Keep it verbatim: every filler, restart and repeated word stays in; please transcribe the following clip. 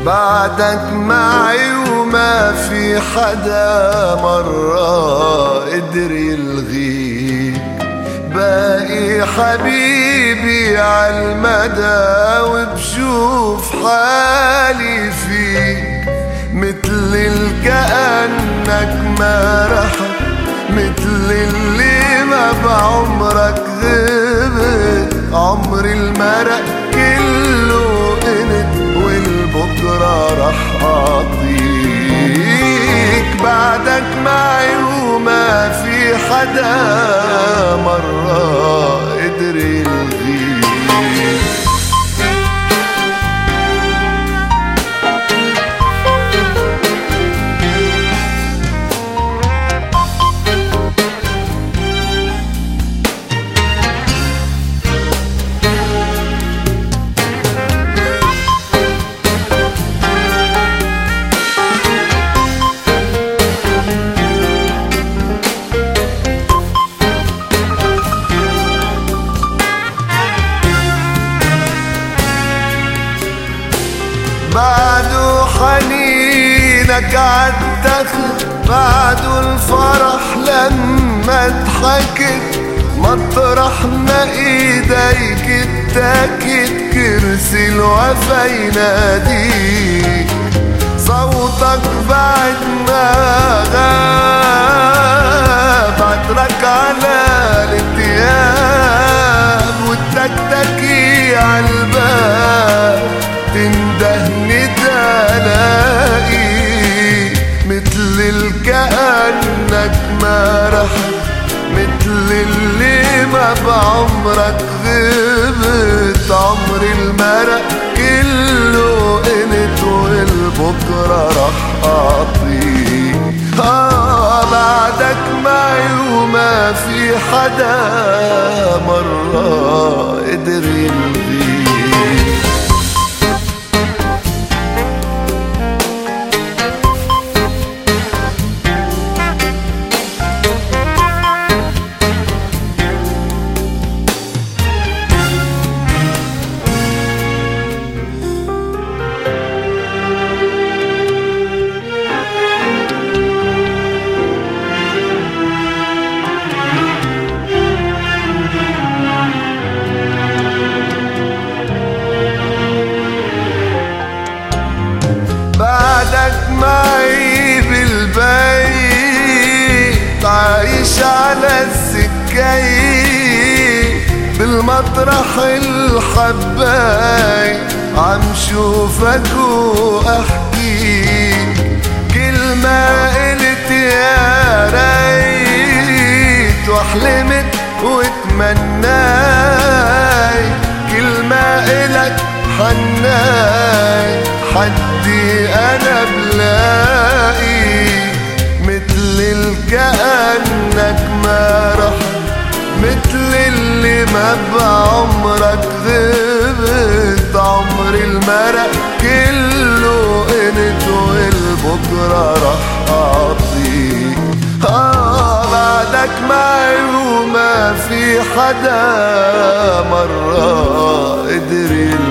بعدك معي وما في حدا مرة قدر يلغيك. باقي حبيبي عالمدى وبشوف حالي فيك، مثل الكأنك ما رحت، مثل اللي ما بعمرك غبت. عمري المرق كله انت والبكرة رح اعطيك. بعدك معي وما في حدا مرة قدر يلغيك. بعده حنينك عالدخل، بعده الفرح لما ضحكت، مطرح ما ايديك اتكت كرسي الوفا يناديك. صوتك بعد ما غاب عطرك على الثياب، والتكتكي عالباب تندهني تلاقي، مثل الكأنك ما رحت، مثل اللي ما بعمرك غبت. عمري المرق كله انت والبكرة رح اعطيك. آه بعدك معي وما في حدا مرة قدر يلغيك. بعدك معي بالبيت عايش على السكاية، بالمطرح الحباي عم شوفك واحكي. كل ما قلت يا ريت وحلمت وتمناي، كل ما قلت حناي حدي انا بلاقي. مثل الكأنك ما رحت، مثل اللي ما بعمرك غبت. عمري المرق كله انت والبكرة رح اعطيك. آه بعدك معي وما في حدا مرة قدر يلغيك.